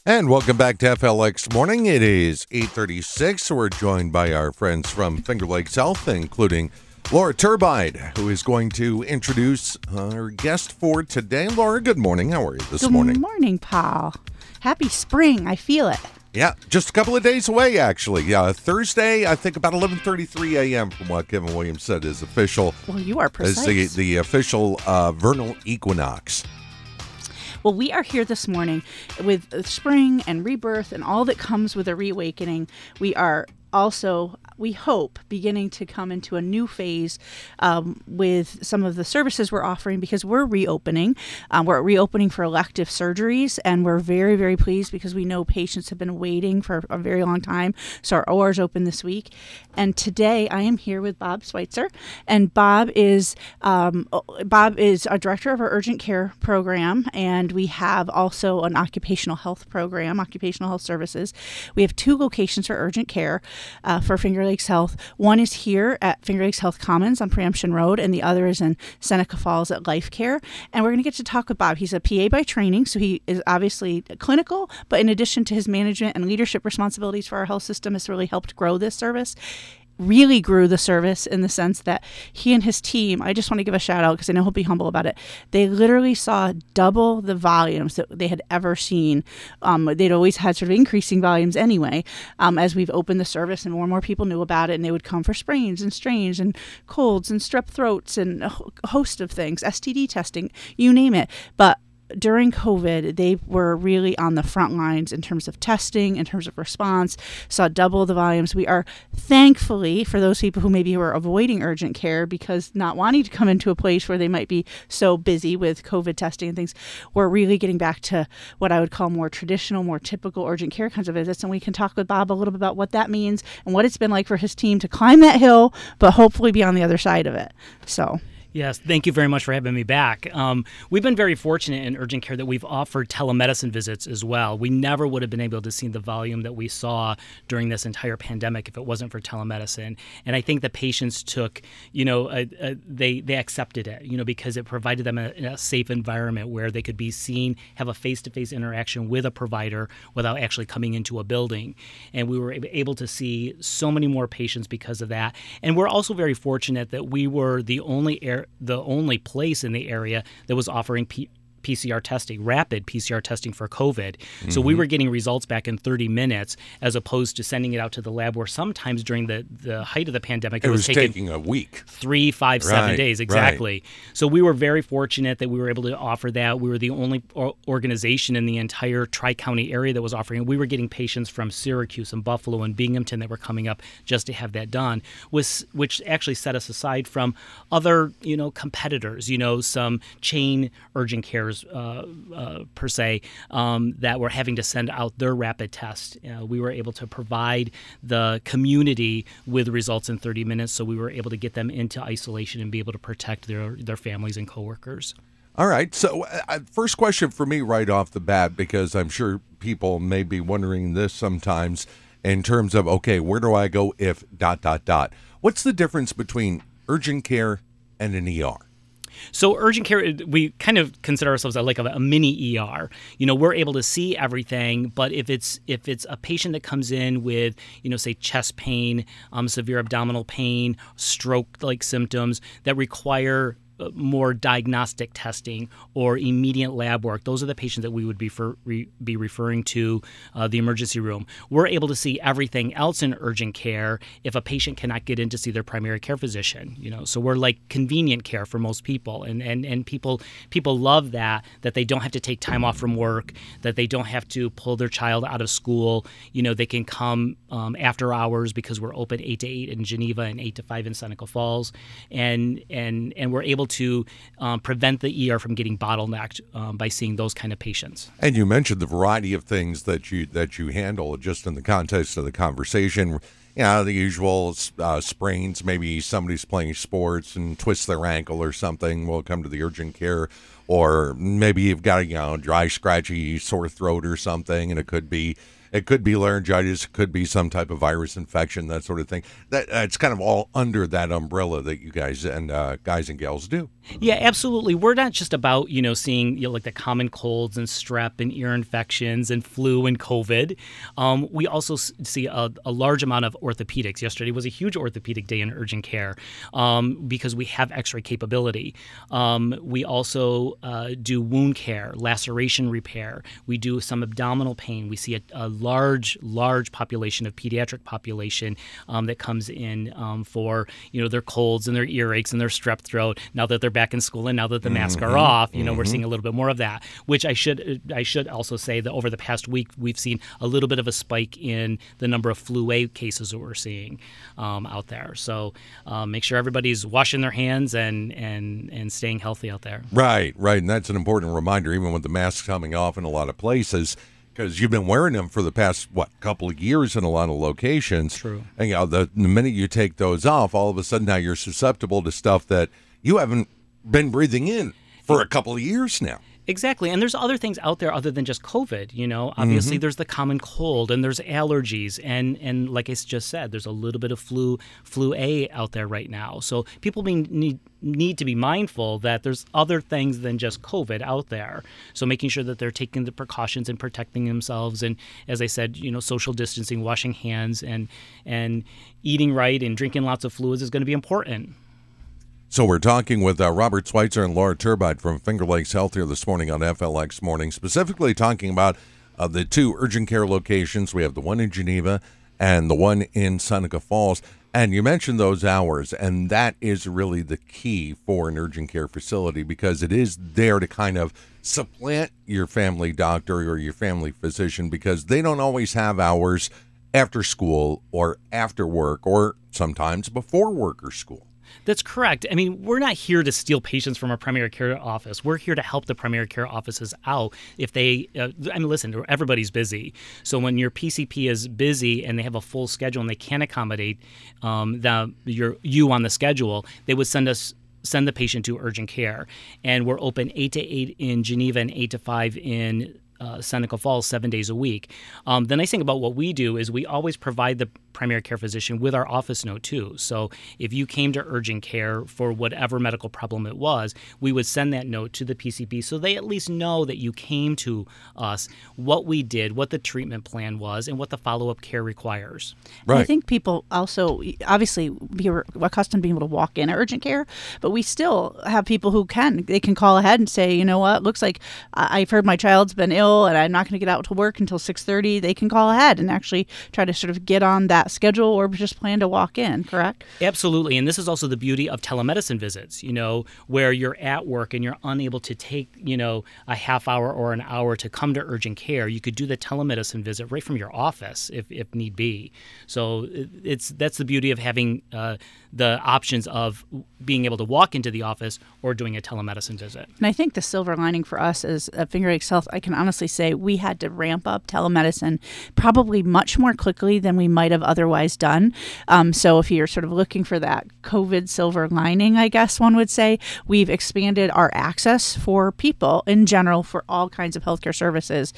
And welcome back to FLX Morning. It is 8:36. We're joined by our friends from Finger Lakes Health, including Laura Turbide, who is going to introduce our guest for today. Laura, good morning. How are you this morning? Good morning, Paul. Happy spring. I feel it. Yeah, just a couple of days away, actually. Yeah, Thursday, I think about 11:33 a.m. from what Kevin Williams said is official. Well, you are precise. Is the official vernal equinox. Well, we are here this morning with spring and rebirth and all that comes with a reawakening. We are also, we hope, beginning to come into a new phase with some of the services we're offering because we're reopening. We're reopening for elective surgeries, and we're very, very pleased because we know patients have been waiting for a very long time. So our OR's open this week. And today I am here with Bob Schweitzer, and Bob is a director of our urgent care program, and we have also an occupational health program, occupational health services. We have 2 locations for urgent care for Finger Lakes Health. One is here at Finger Lakes Health Commons on Preemption Road, and the other is in Seneca Falls at Life Care. And we're going to get to talk with Bob. He's a PA by training, so he is obviously clinical, but in addition to his management and leadership responsibilities for our health system, has really helped grow this service. Really grew the service in the sense that he and his team, I just want to give a shout out because I know he'll be humble about it. They literally saw double the volumes that they had ever seen. They'd always had sort of increasing volumes anyway, as we've opened the service and more people knew about it, and they would come for sprains and strains and colds and strep throats and a host of things, STD testing, you name it. But during COVID, they were really on the front lines in terms of testing, in terms of response, saw double the volumes. We are thankfully, for those people who maybe were avoiding urgent care because not wanting to come into a place where they might be so busy with COVID testing and things, we're really getting back to what I would call more traditional, more typical urgent care kinds of visits. And we can talk with Bob a little bit about what that means and what it's been like for his team to climb that hill, but hopefully be on the other side of it. So... Yes, thank you very much for having me back. We've been very fortunate in urgent care that we've offered telemedicine visits as well. We never would have been able to see the volume that we saw during this entire pandemic if it wasn't for telemedicine. And I think the patients took, they accepted it, because it provided them a safe environment where they could be seen, have a face-to-face interaction with a provider without actually coming into a building. And we were able to see so many more patients because of that. And we're also very fortunate that we were the only place in the area that was offering PCR testing, rapid PCR testing for COVID. Mm-hmm. So we were getting results back in 30 minutes as opposed to sending it out to the lab where sometimes during the height of the pandemic, it was taking a week. 3, 5, 7 days. Exactly. Right. So we were very fortunate that we were able to offer that. We were the only organization in the entire Tri-County area that was offering it. We were getting patients from Syracuse and Buffalo and Binghamton that were coming up just to have that done, which actually set us aside from other, competitors, some chain urgent cares per se, that were having to send out their rapid test. We were able to provide the community with results in 30 minutes, so we were able to get them into isolation and be able to protect their families and coworkers. All right. So first question for me right off the bat, because I'm sure people may be wondering this sometimes in terms of, okay, where do I go if ... What's the difference between urgent care and an ER? So urgent care, we kind of consider ourselves like a mini ER. We're able to see everything, but if it's a patient that comes in with, say chest pain, severe abdominal pain, stroke-like symptoms that require more diagnostic testing or immediate lab work, those are the patients that we would be referring to the emergency room. We're able to see everything else in urgent care if a patient cannot get in to see their primary care physician. So we're like convenient care for most people, and people love that they don't have to take time off from work, that they don't have to pull their child out of school. They can come after hours because we're open 8 to 8 in Geneva and 8 to 5 in Seneca Falls, and we're able to prevent the ER from getting bottlenecked by seeing those kind of patients. And you mentioned the variety of things that you handle just in the context of the conversation. The usual sprains, maybe somebody's playing sports and twists their ankle or something, will come to the urgent care. Or maybe you've got a dry, scratchy, sore throat or something, and it could be It could be laryngitis, it could be some type of virus infection, that sort of thing. It's kind of all under that umbrella that you guys and guys and gals do. Yeah, absolutely. We're not just about, seeing like the common colds and strep and ear infections and flu and COVID. We also see a large amount of orthopedics. Yesterday was a huge orthopedic day in urgent care because we have x-ray capability. We also do wound care, laceration repair. We do some abdominal pain. We see a large population of pediatric population that comes in for, their colds and their earaches and their strep throat now that they're back in school and now that the masks are off. We're seeing a little bit more of that, which I should also say that over the past week we've seen a little bit of a spike in the number of flu A cases that we're seeing out there. So make sure everybody's washing their hands and staying healthy out there. Right. And that's an important reminder, even with the masks coming off in a lot of places, because you've been wearing them for the past, couple of years in a lot of locations. True. And the minute you take those off, all of a sudden now you're susceptible to stuff that you haven't been breathing in for a couple of years now. Exactly. And there's other things out there other than just COVID. Obviously there's the common cold and there's allergies. And like I just said, there's a little bit of flu A out there right now. So people need to be mindful that there's other things than just COVID out there. So making sure that they're taking the precautions and protecting themselves. And as I said, social distancing, washing hands and eating right and drinking lots of fluids is going to be important. So we're talking with Robert Schweitzer and Laura Turbide from Finger Lakes Health here this morning on FLX Morning, specifically talking about the two urgent care locations. We have the one in Geneva and the one in Seneca Falls. And you mentioned those hours, and that is really the key for an urgent care facility because it is there to kind of supplant your family doctor or your family physician because they don't always have hours after school or after work or sometimes before work or school. That's correct. I mean, we're not here to steal patients from our primary care office. We're here to help the primary care offices out if they, listen, everybody's busy. So when your PCP is busy and they have a full schedule and they can't accommodate you on the schedule, they would send the patient to urgent care. And we're open 8 to 8 in Geneva and 8 to 5 in Seneca Falls 7 days a week. The nice thing about what we do is we always provide the primary care physician with our office note too. So if you came to urgent care for whatever medical problem it was, we would send that note to the PCP so they at least know that you came to us, what we did, what the treatment plan was, and what the follow-up care requires. Right. I think people also, obviously, we're accustomed to being able to walk in urgent care, but we still have people who can call ahead and say, you know what, looks like I've heard my child's been ill and I'm not going to get out to work until 6:30. They can call ahead and actually try to sort of get on that schedule or just plan to walk in, correct? Absolutely. And this is also the beauty of telemedicine visits, where you're at work and you're unable to take, a half hour or an hour to come to urgent care. You could do the telemedicine visit right from your office if need be. So that's the beauty of having the options of being able to walk into the office or doing a telemedicine visit. And I think the silver lining for us as Finger Lakes Health, I can honestly say we had to ramp up telemedicine probably much more quickly than we might have otherwise done. So if you're sort of looking for that COVID silver lining, I guess one would say, we've expanded our access for people in general for all kinds of healthcare services.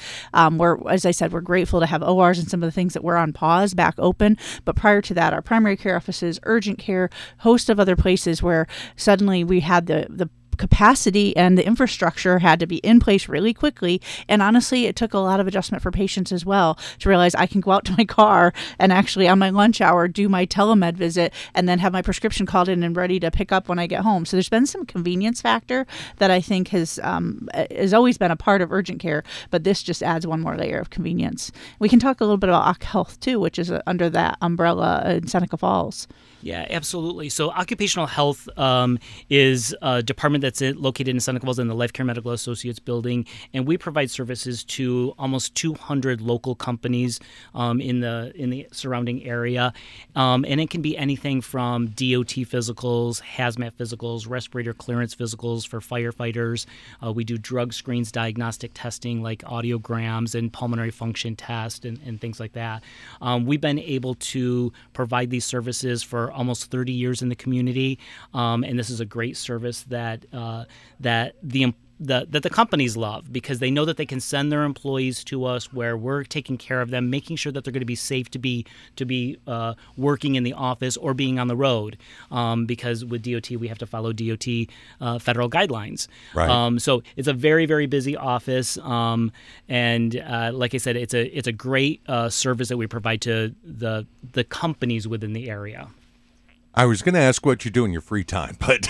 As I said, we're grateful to have ORs and some of the things that were on pause back open. But prior to that, our primary care offices, urgent care, host of other places where suddenly we had the capacity and the infrastructure had to be in place really quickly. And honestly, it took a lot of adjustment for patients as well to realize I can go out to my car and actually on my lunch hour do my telemed visit and then have my prescription called in and ready to pick up when I get home. So there's been some convenience factor that I think has always been a part of urgent care, but this just adds one more layer of convenience. We can talk a little bit about Occ Health too, which is under that umbrella in Seneca Falls. Yeah, absolutely. So occupational health is a department that's located in Seneca Falls in the Life Care Medical Associates building, and we provide services to almost 200 local companies in the surrounding area, and it can be anything from DOT physicals, hazmat physicals, respirator clearance physicals for firefighters. We do drug screens, diagnostic testing like audiograms and pulmonary function tests and things like that. We've been able to provide these services for almost 30 years in the community, and this is a great service that the that the companies love, because they know that they can send their employees to us where we're taking care of them, making sure that they're going to be safe to be working in the office or being on the road, because with DOT we have to follow DOT federal guidelines. Right. So it's a very, very busy office, and like I said, it's a great service that we provide to the companies within the area. I was going to ask what you do in your free time, but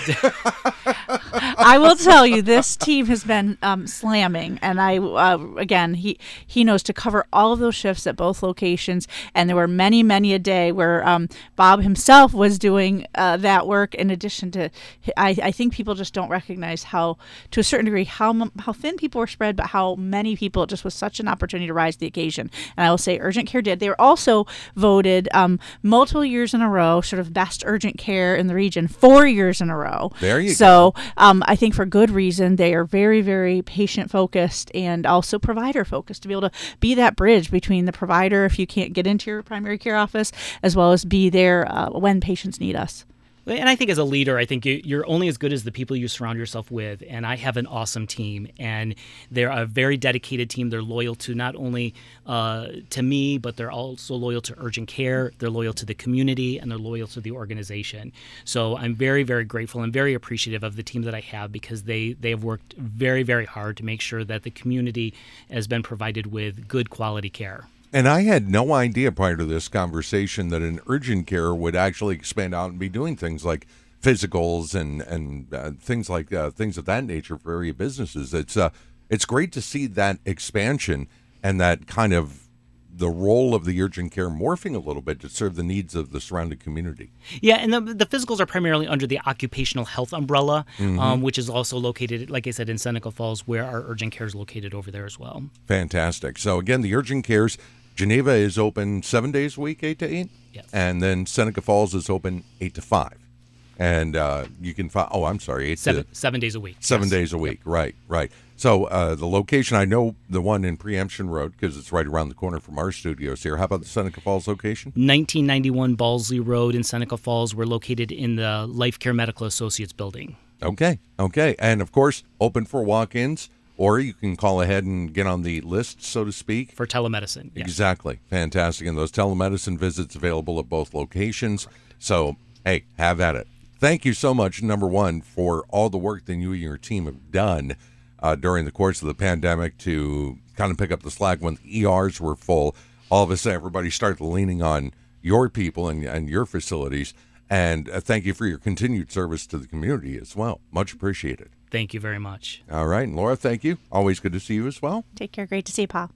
I will tell you, this team has been slamming, and again, he knows to cover all of those shifts at both locations, and there were many a day where Bob himself was doing that work. In addition to, I think people just don't recognize how, to a certain degree, how thin people were spread, but how many people. It just was such an opportunity to rise to the occasion. And I will say, Urgent Care did. They were also voted multiple years in a row, sort of best urgent care in the region 4 years in a row. There you go. So I think for good reason. They are very, very patient focused and also provider focused, to be able to be that bridge between the provider if you can't get into your primary care office, as well as be there when patients need us. And I think as a leader, I think you're only as good as the people you surround yourself with. And I have an awesome team, and they're a very dedicated team. They're loyal to not only to me, but they're also loyal to urgent care. They're loyal to the community, and they're loyal to the organization. So I'm very, very grateful and very appreciative of the team that I have, because they have worked very, very hard to make sure that the community has been provided with good quality care. And I had no idea prior to this conversation that an urgent care would actually expand out and be doing things like physicals and things like things of that nature for area businesses. It's great to see that expansion and that kind of the role of the urgent care morphing a little bit to serve the needs of the surrounding community. Yeah, and the physicals are primarily under the occupational health umbrella, which is also located, like I said, in Seneca Falls, where our urgent care is located over there as well. Fantastic. So again, the urgent cares, Geneva is open 7 days a week, 8 to 8? Yes. And then Seneca Falls is open 8 to 5. And you can find, 7 days a week. 7 days a week, right. So the location, I know the one in Preemption Road because it's right around the corner from our studios here. How about the Seneca Falls location? 1991 Balsley Road in Seneca Falls. We're located in the Life Care Medical Associates building. Okay. And, of course, open for walk-ins, or you can call ahead and get on the list, so to speak. For telemedicine. Yes. Exactly. Fantastic. And those telemedicine visits available at both locations. So, hey, have at it. Thank you so much, number one, for all the work that you and your team have done during the course of the pandemic to kind of pick up the slack when the ERs were full. All of a sudden, everybody started leaning on your people and your facilities. And thank you for your continued service to the community as well. Much appreciated. Thank you very much. All right. And Laura, thank you. Always good to see you as well. Take care. Great to see you, Paul.